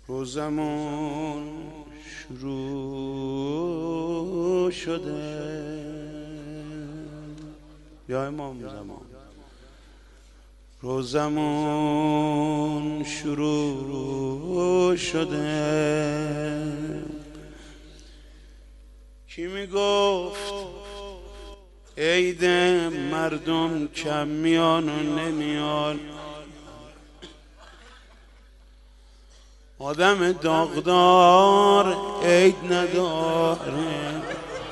روزمون شروع شده یا امام زمان. روزمون شروع شده. کی میگفت عید مردم کم میان و نمیان؟ آدم داغدار عید نداره.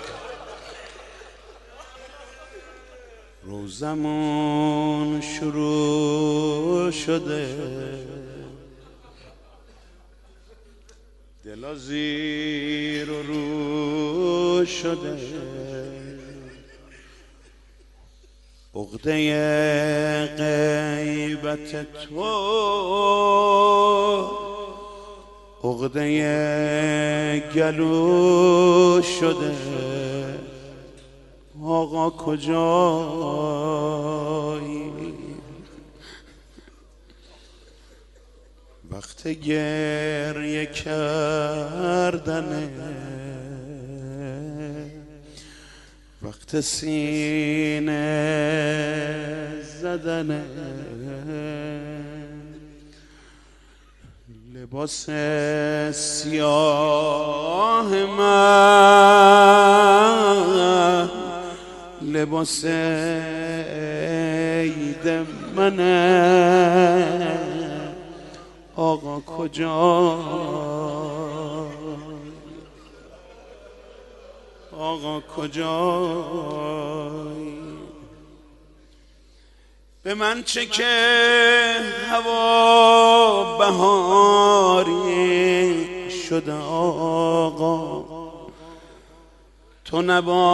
روزمون شروع شده، دلا زیر و رو شده. عقده غیبت تو عقده گلو شده. آقا کجایی؟ وقت گریه کردنه، وقت سینه زدنه. لباس سیاه من لباس عید منه. آقا کجا؟ آقا کجای؟ به من چه که هوا بهاری شده آقا، تو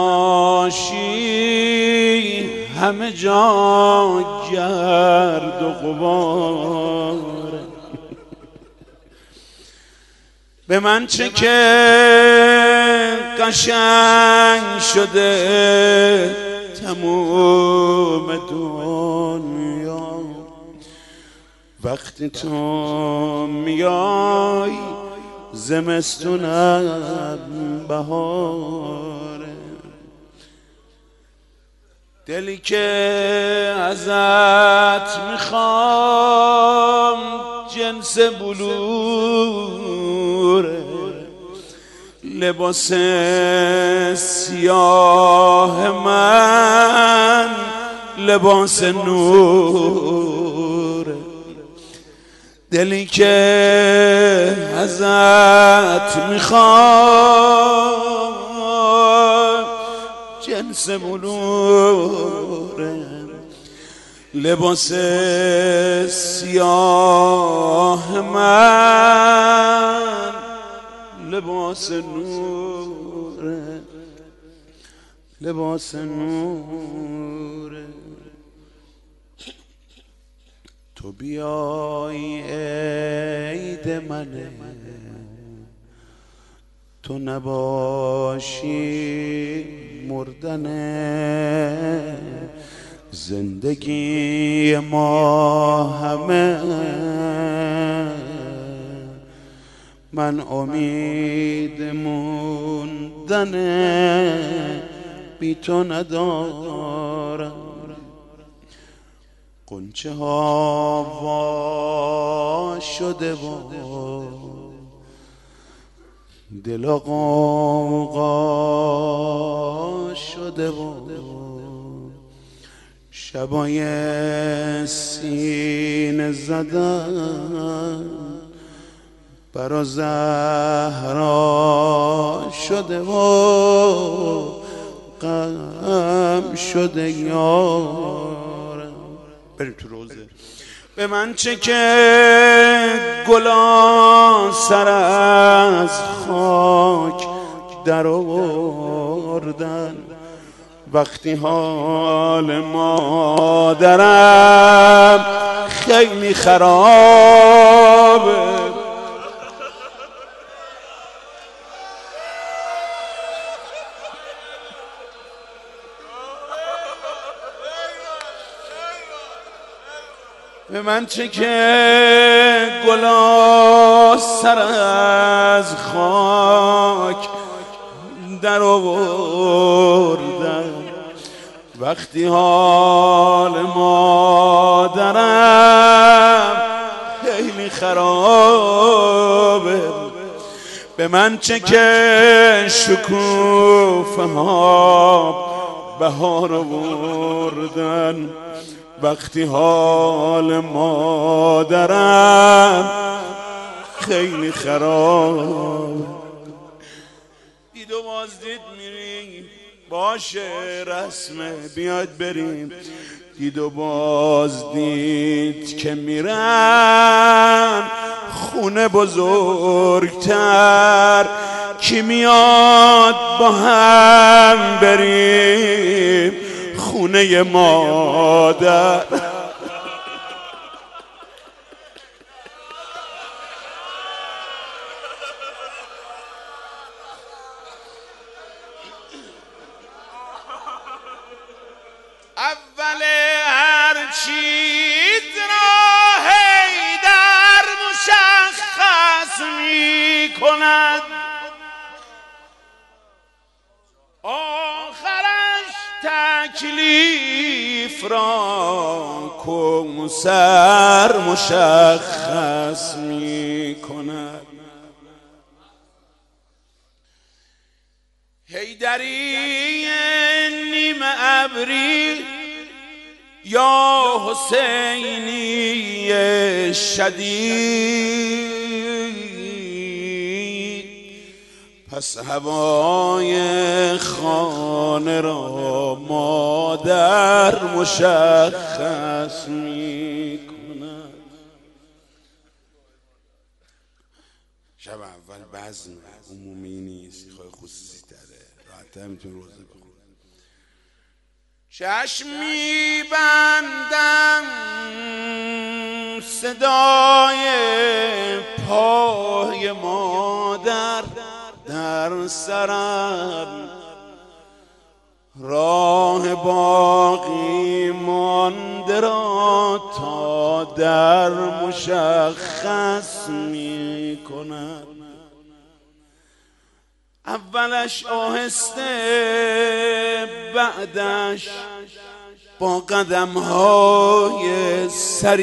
نباشی همه جا گرد و غباره. به من چه که قشنگ شده تموم دنیا، وقتی تو میای زمستونم بهاره. دلی که ازت میخوام جنس بلوره، لباس سیاه من لباس نوره. دلی که ازت میخوام جنس بلوره، لباس سیاه من لباس نوره، لباس نوره. تو بیای عید منه، تو نباشی مردنه. زندگی ما همه من امید موندنه، بی تو ندارم. قنچه ها وا شده و دل غوغا شده و شبای سینه زدن برا زهرا شده و غم شده یارم. بریم تو روزه. به من چه که گلا سر از خاک در آوردن، وقتی حال مادرم خیلی خرابه. به من چه که گلا سر از خاک در آوردم وقتی حال مادرم خیلی خرابه. به من چه که شکوفه ها بهار آوردن وقتی حال مادرم خیلی خراب. دید و بازدید میریم باشه رسمه بیاد بریم. دید و بازدید که میرن خونه بزرگتر کی میاد با هم بریم خونه مادر. اول هر چیز را حیدر مشخص می کند آخرش تکلیف را کوثر مشخص می کند. حیدری نیمه ابری یا حسینی شدید پس هوای خانه را مادر مشخص می کند. شب اول بزم عمومی نیست خواهی خصوصی تره راحت میتون روزه بخون. چشمی بندم صدای پای مادر در سرم راه باقی مانده را تا در مشخص می کند. اولش آهسته بعدش با قدم‌های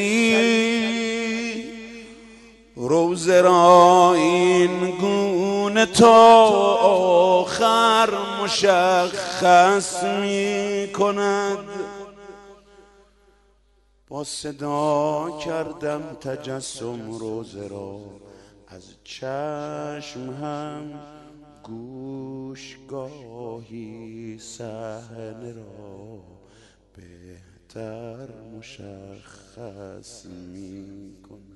سریع روزه را این گونه تا آخر مشخص می کند. با صدا کردم تجسم روزه را از چشم هم گوش گاهی صحنه را بهتر مشخص می کند.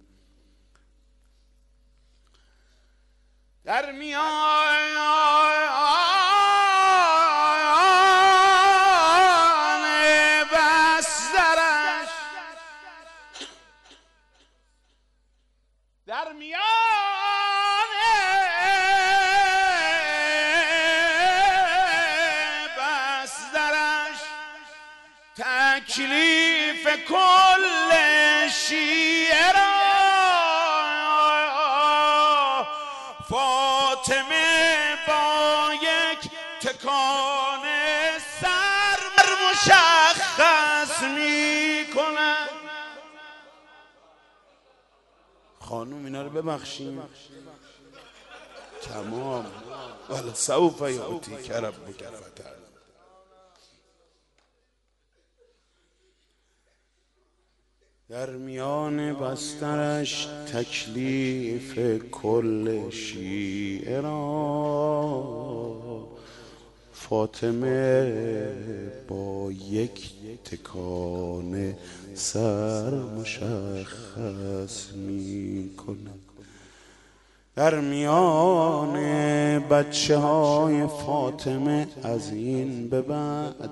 در میان بسترش در میان بسترش تکلیف کل شیعه را فاطمه با یک تکان سر مشخص می کند. خانوم اینا رو ببخشیم تمام ولی سوف یعطیک ربک فتح. در میان بسترش تکلیف کل شیعه را فاطمه با یک تکان سر مشخص می کند. در میان بچه های فاطمه از این به بعد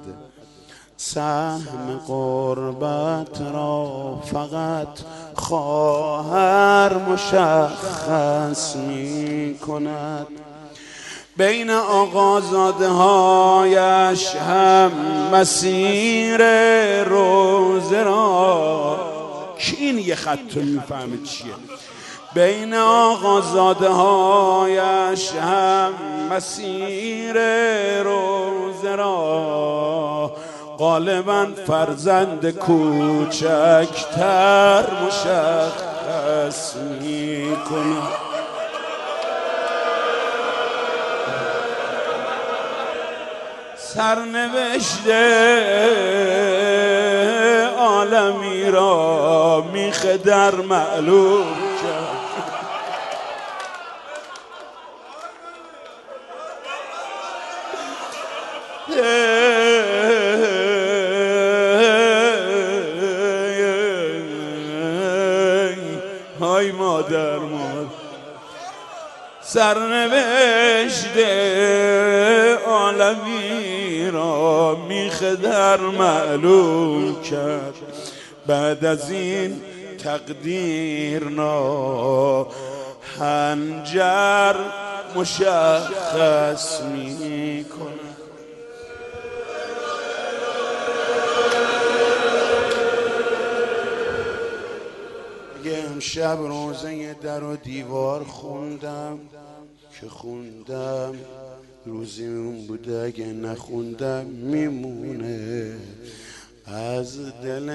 سهم قربت را فقط خواهر مشخص می کند. بین آقازاده هایش هم مسیر روزه را کی این یه خط رو میفهمه چیه بین آقازاده هایش هم مسیر روزه را غالباً فرزند کوچکتر مشخص می کند. سرنوشت عالمی را میخ در معلوم کرد. های مادر سرنوشت عالمی را میخ در معلوم کرد. بعد از این تقدیر هنجر مشخص می کند. امشب روزه در و دیوار خوندم که خوندم روزی اون بوده، اگه نخوندم میمونه از دل.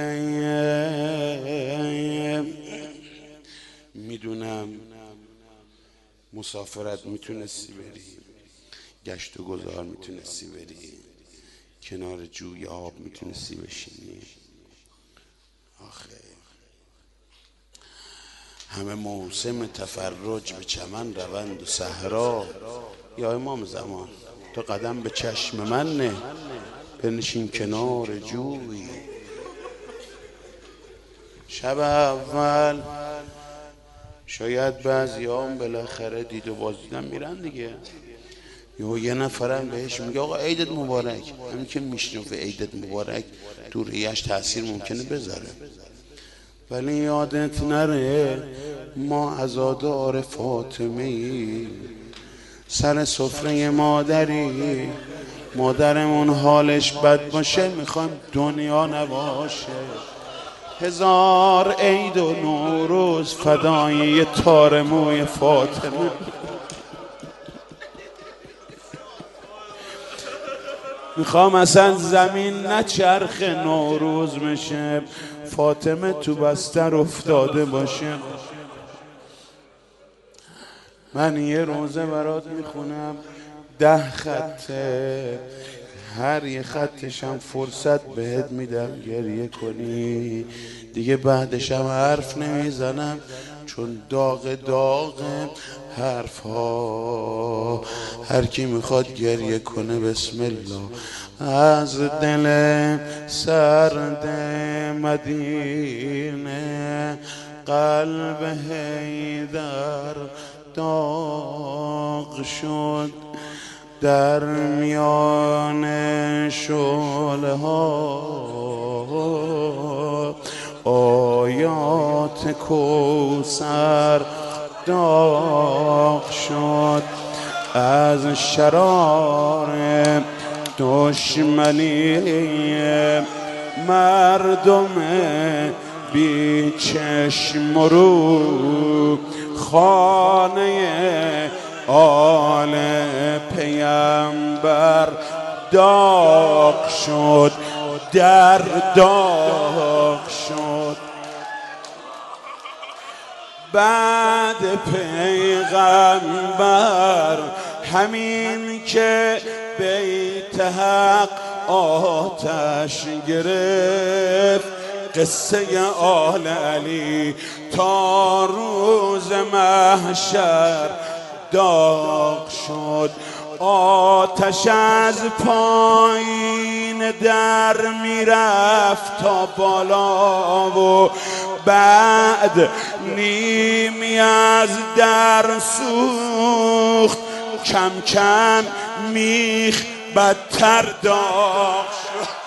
میدونم مسافرت میتونستی بری، گشت و گذار میتونستی بری، کنار جوی آب میتونستی بشینی. آخه همه موسم تفرج به چمن روند و صحرا. یا امام زمان تو قدم به چشم من نه، بنشین کنار جوی. شب اول شاید بعضیام بالاخره دید و بازدیدن میرن دیگه، یه نفرم بهش میگه آقا عیدت مبارک. همین که میشنوه عیدت مبارک تو ریش تاثیر ممکنه بذاره. ولی یادت نره ما عزادار فاطمه‌ای سر سفره مادری، مادرمون حالش بد باشه میخوایم دنیا نباشه. 1000 عید و نوروز فدای یه تار موی فاطمه. میخوام اصلا زمین نچرخ نوروز میشه، فاطمه تو بستر افتاده باشه. من یه روزه برات میخونم 10 خطه، هر یه خطشم فرصت بهت میدم گریه کنی دیگه. بعدشم حرف نمیزنم چون داغ حرف ها. هر کی میخواد گریه کنه بسم الله. از دل سرد مدینه قلب حیدر داغ شد، در میان شعله ها آیات کوثر داغ شد. از شرار دشمنی مردم بی چشم رو خانه آل پیامبر داغ شد، در داغ شد. بعد پیغمبر همین که بیت حق آتش گرفت، قصه آل علی تا روز محشر داغ شد. آتش از پایین در میرفت تا بالا و بعد نیمی از در سوخت، کم کم میخ بدتر داغ شد.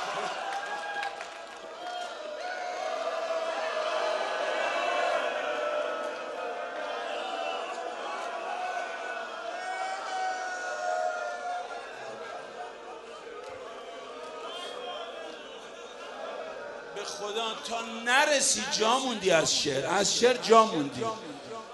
به خدا تا نرسی جا موندی، از شعر جا موندی.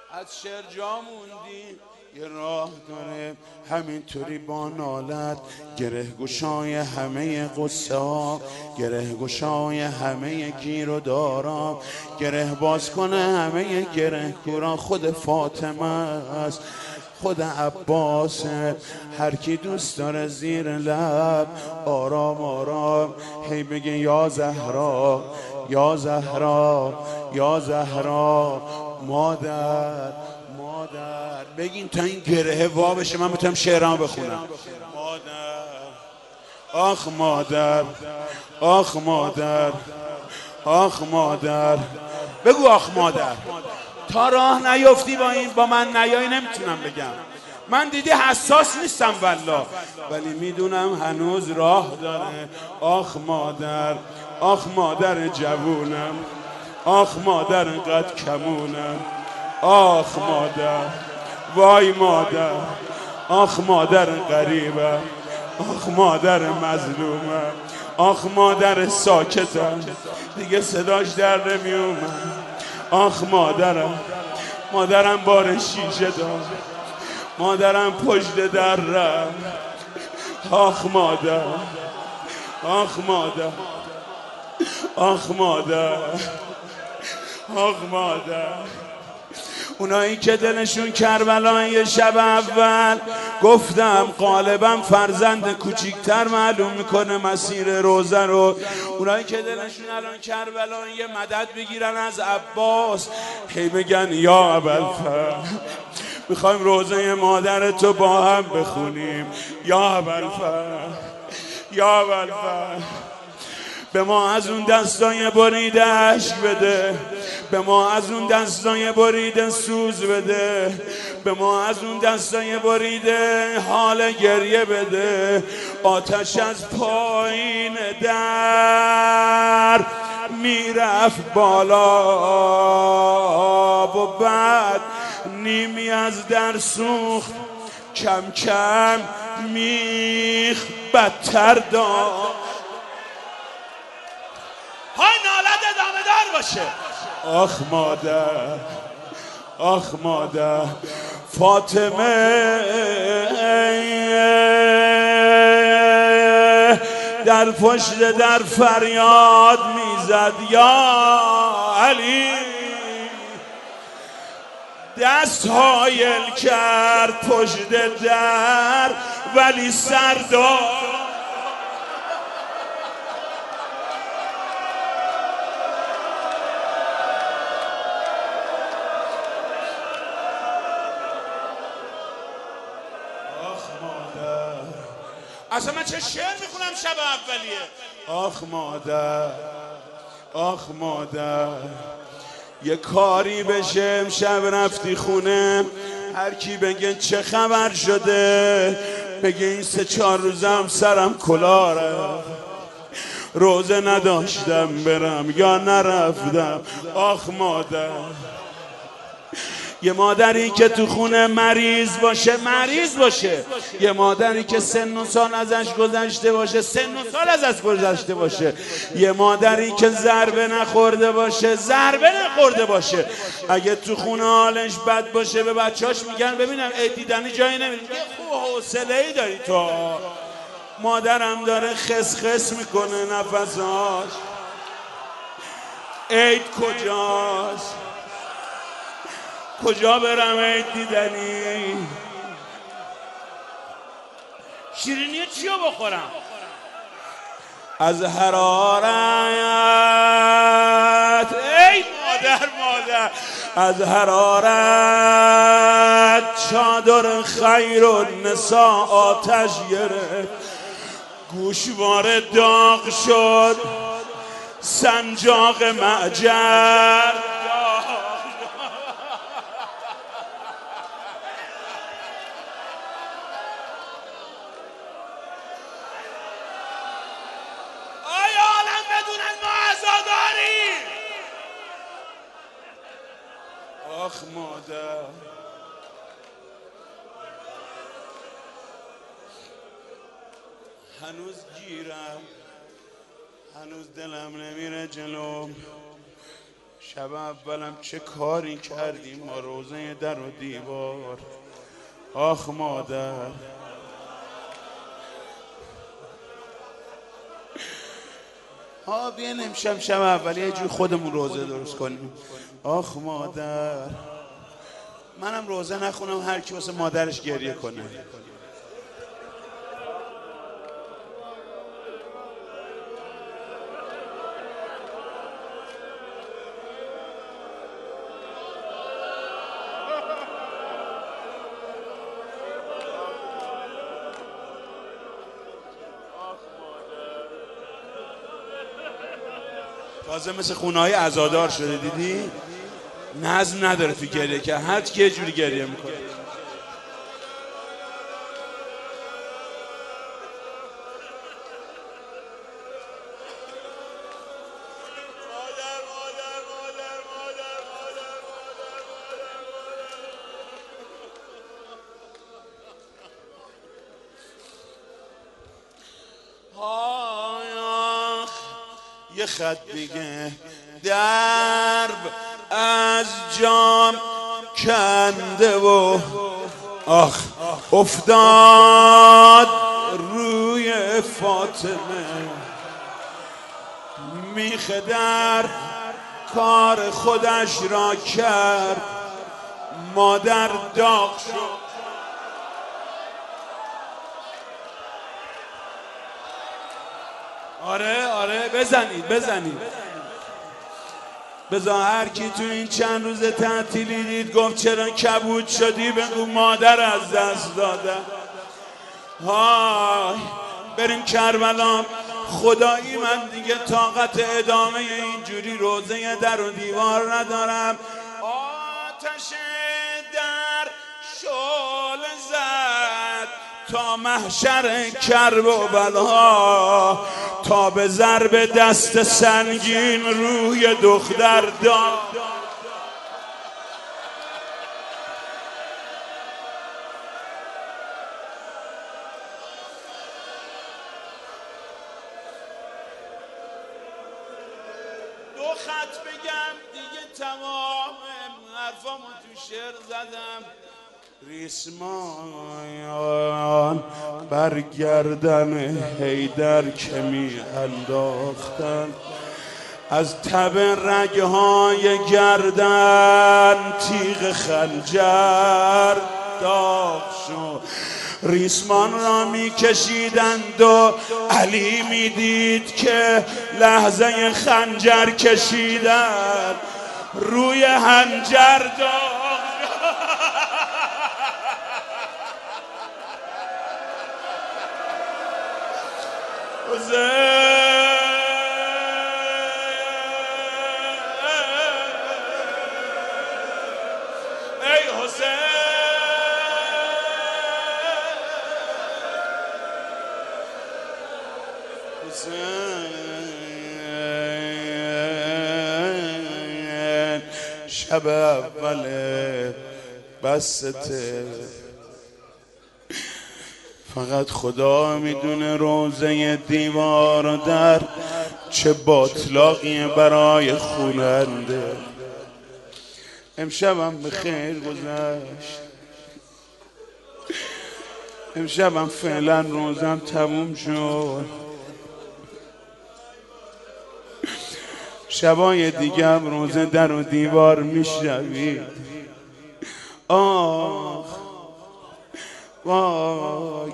از شعر جا موندی یه راه داره همینطوری با نالت، گره گشای همه قصه ها، گره گشای همه گیر و دارا، گره باز کنه همه گره گورا. خود فاطمه است، خود عباس، هر کی دوست داره زیر لب آرام آرام هی بگه یا زهرا یا زهرا یا زهرا. مادر مادر بگین تا این گره وا بشه من بتونم شعرامو بخونم. مادر آخ مادر آخ مادر آخ مادر. بگو آخ مادر. تا راه نیفتی با من نیایی نمیتونم بگم. من دیدی حساس نیستم والله، ولی میدونم هنوز راه داره. آخ مادر آخ مادر جوونم، آخ مادر قد کمونم، آخ مادر وای مادر، آخ مادر غریبم، آخ مادر مظلومم، آخ مادر ساکتم دیگه صداش در نمیومد. آخ مادرم، مادرم بار شیشه داد، مادرم پشت در رفت. آخ مادر آخ مادر آخ مادر آخ مادر. اونایی که دلشون کربلا یه شب اول گفتم غالبا فرزند کوچیکتر معلوم میکنه مسیر روزه رو. اونایی که دلشون الان کربلا یه مدد بگیرن از عباس، هی بگن یا ابوالفضل میخوایم روزه مادرتو با هم بخونیم. یا ابوالفضل یا ابوالفضل به ما از اون دستای بریده عشق بده، به ما از اون دستای بریده سوز بده، به ما از اون دستای بریده حال گریه بده. آتش از پایین در میرفت بالا و بعد نیمی از در سوخت، کم کم میخ بدتر داد. های نالت ادامه دار باشه. آخ مادر آخ مادر. فاطمه در پشت در فریاد میزد یا علی. دست حایل کرد پشت در ولی سر داد. اصلا من چه شعر میخونم شب اولیه. آخ مادر آخ مادر. یه کاری بشه امشب رفتی خونه، هر کی بگه چه خبر شده بگه این 3-4 روزم سرم کلاره، روزه نداشتم برم یا نرفتم. آخ مادر. یه مادری که تو خونه مریض باشه، یه مادری که سن و سال ازش گذشته باشه، یه مادری که ضربه نخورده باشه، اگه تو خونه حالش بد باشه به بچه‌اش میگن ببینم عید دیدنی جایی نمیری، خوب حوصله‌ای داری تو. مادرم داره خس میکنه نفساش، عید کجاست؟ کجا برم عید دیدنی؟ شیرینی چیو بخورم؟ از حرارت ای مادر از حرارت چادر خیر و نسا آتش گرفت، گوشواره داغ شد سنجاق معجر. آخ مادر. هنوز گیرم، هنوز دلم نمیره جلو. شب اولم چه کاری کردیم ما روزه در و دیوار. آخ مادر، بیاین امشب شب اول یه جور خودمون روزه درست کنیم. آخ مادر، منم روزه نخونم، هر کی واسه مادرش گریه کنه. تازه مثل خونه‌های عزادار شده، دیدی؟ نظم نداره تو گریه، که هر کی یه جوری گریه میکنه. یه خط میگه درب از جام کنده و آخ افتاد روی فاطمه. میخه در کار خودش را کرد، مادر داغ شد. آره بزنید. بذار هر کی تو این چند روز تعطیلی دید گفت چرا کبود شدی، بگو مادر از دست داده. بریم کربلا. خدایی من دیگه طاقت ادامه اینجوری روزه در و دیوار ندارم. آتش در شعله زد تا محشر کرب و بلا، تا به ضرب دست سنگین روی دختر داد. دو خط بگم دیگه تمام حرفامو تو شعر زدم. ریسمان برگردن حیدر که می انداختن، از تب رگهای گردن تیغ خنجر داغ شد. ریسمان را می کشیدند و علی می دید که لحظه خنجر کشیدن روی خنجر داغ. ای حسین، شب اول بسته، فقط خدا میدونه روزه دیوار در چه باطلاقیه برای خوننده. امشبم به خیر گذشت، امشبم فعلا روزم تموم شد. شبای دیگه هم روزه در و دیوار میشنوید. آخ وای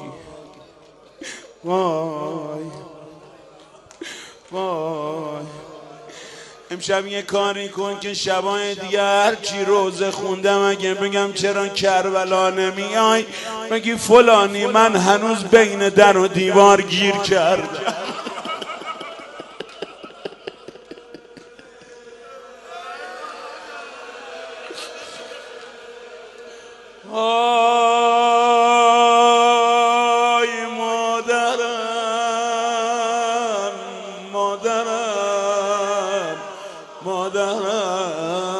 وای وای. امشب یه کاری کن که شبای دیگه هرچی روزه خوندم اگه بگم چرا کربلا نمیای، بگی فلانی من هنوز بین در و دیوار گیر کردم. آی مادرم مادرم مادرم،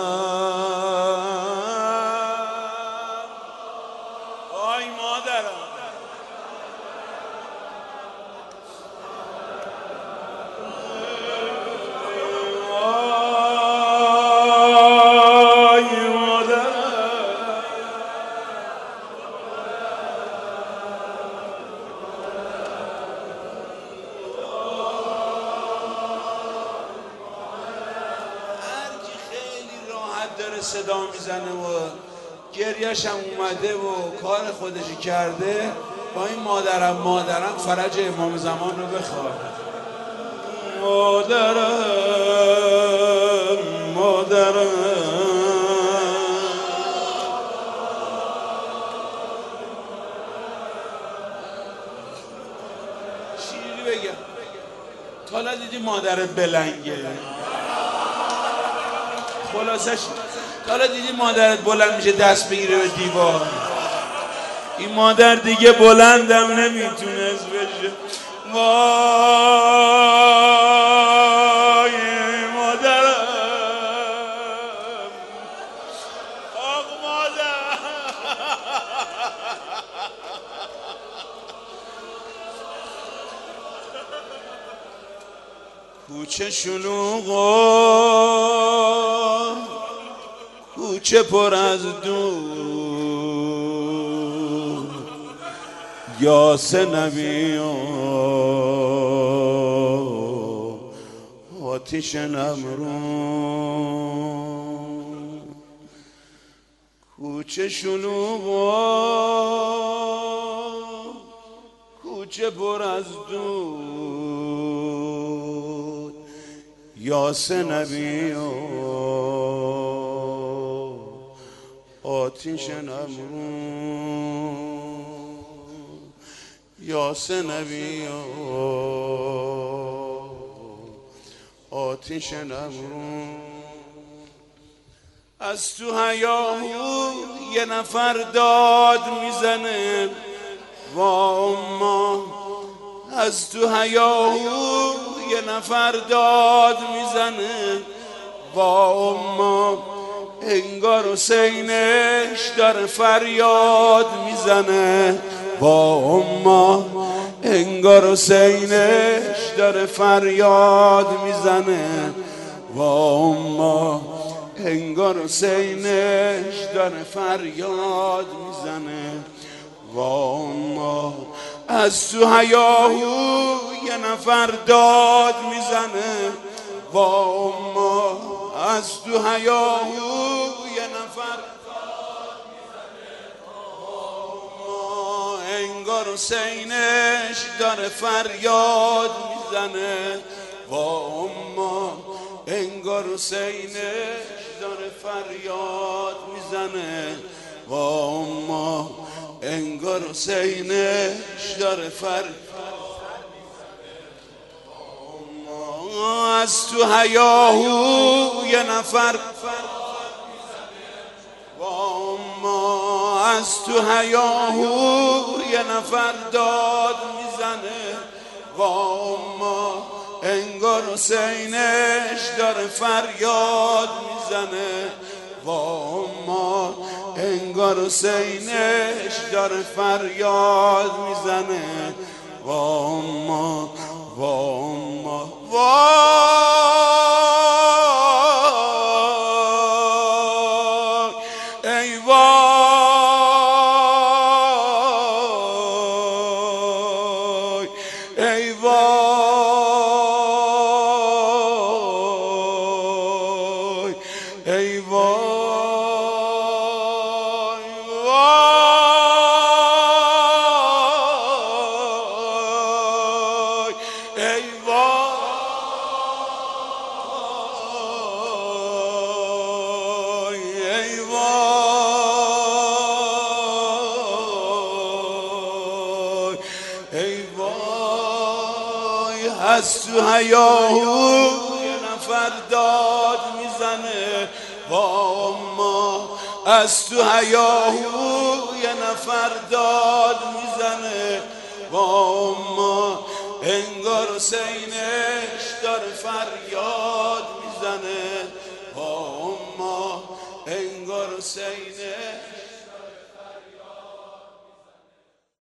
آی مادرم. صدا میزنه و گریهش هم اومده و کار خودشی کرده، با این مادرم فرج امام زمان رو بخواد. مادرم چیزی بگم، تا حالا دیدی مادرت بلنگه؟ خلاصش تا حالا دیدی مادرت بلند میشه دست بگیره به دیوار؟ این مادر دیگه بلندم نمیتونست بشه. وای مادرم، آق مادر. کوچه شلوغ، کوچه پر از دود، یاس نبی و آتش نمرون. کوچه شلوغ، کوچه پر از دود، یاس نبی و آتش نمرون. یاس نبی و آتش نمرون. از تو هیاهو یه نفر داد میزنه، وا اما. از تو هیاهو یه نفر داد میزنه، وا اما. انگار حسینش داره فریاد میزنه، وا اما. انگار حسینش داره فریاد میزنه، وا اما. انگار حسینش داره فریاد میزنه، وا اما. از تو هیاهو یه نفر داد میزنه، وا اما. از تو هیاهو یه نفر داد میزنه، وا اما. انگار حسینش داره فریاد میزنه، وا اما. انگار حسینش داره فریاد میزنه، وا اما. انگار حسینش داره فریاد میزنه، وا اما. از تو هیاهو یه نفر، وا اما. از تو هیاهو یه نفر داد میزنه، وا اما. انگار حسینش داره فریاد میزنه، وا اما. انگار حسینش داره فریاد میزنه، وا اما. وا اما. وای ای وای ای وای ای وای ای وای ای وای ای وای. از تو هیاهو یه نفر داد میزنه، وا اما. از تو هیاهو یه نفر داد میزنه، وا اما. انگار حسینه